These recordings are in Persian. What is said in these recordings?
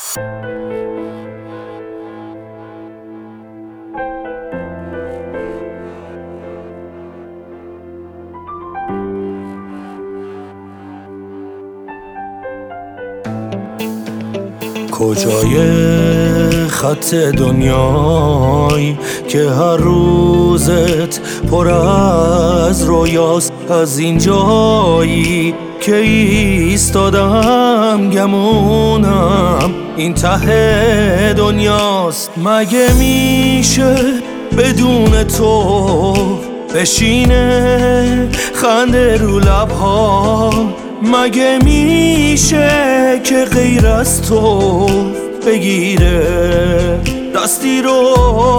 کجای خط دنیایی که هر روزت پر از رویاست، از این جایی که ایستادم گمونم این ته دنیاست. مگه میشه بدون تو بشینه خنده رو لبها؟ مگه میشه که غیر از تو بگیره دستی رو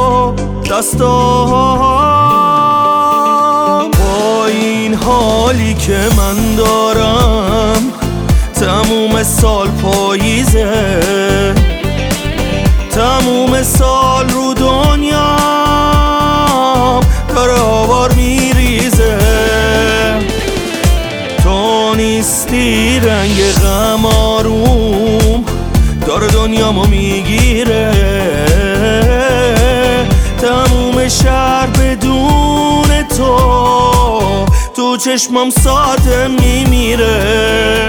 دستام؟ با این حالی که من دارم تموم سال پاییزه، تموم سال رو دنیام داره آوار میریزه. تو نیستی رنگ غم آروم داره دنیامو میگیره، تموم شهر بدون تو چشمام ساده میمیره.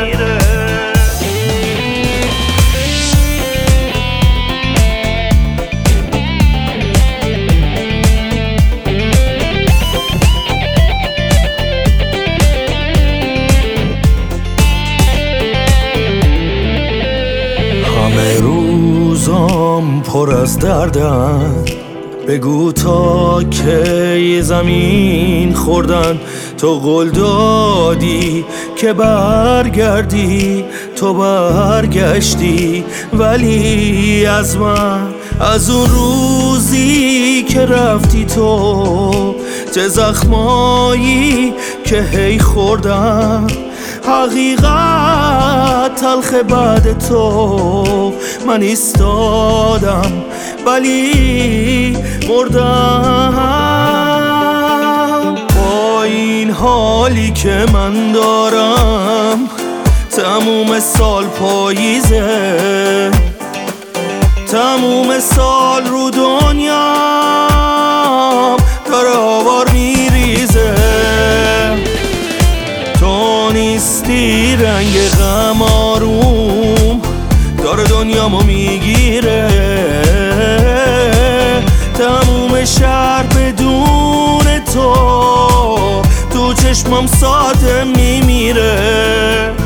همه روزام پر از دردن، بگو تا کی زمین خوردن؟ تو قول دادی که برگردی، تو برگشتی، ولی از من از اون روزی که رفتی تو چه زخمایی که هی خوردم. حقیقت تلخ بعد تو من ایستادم ولی مردم. با این حالی که من دارم تموم سال پاییزه، تموم سال رو دنیام داره آوار میریزه. تو نیستی رنگ غم آروم داره دنیامو میگیره، تموم شهر بدون تو چشمام ساده میمیره.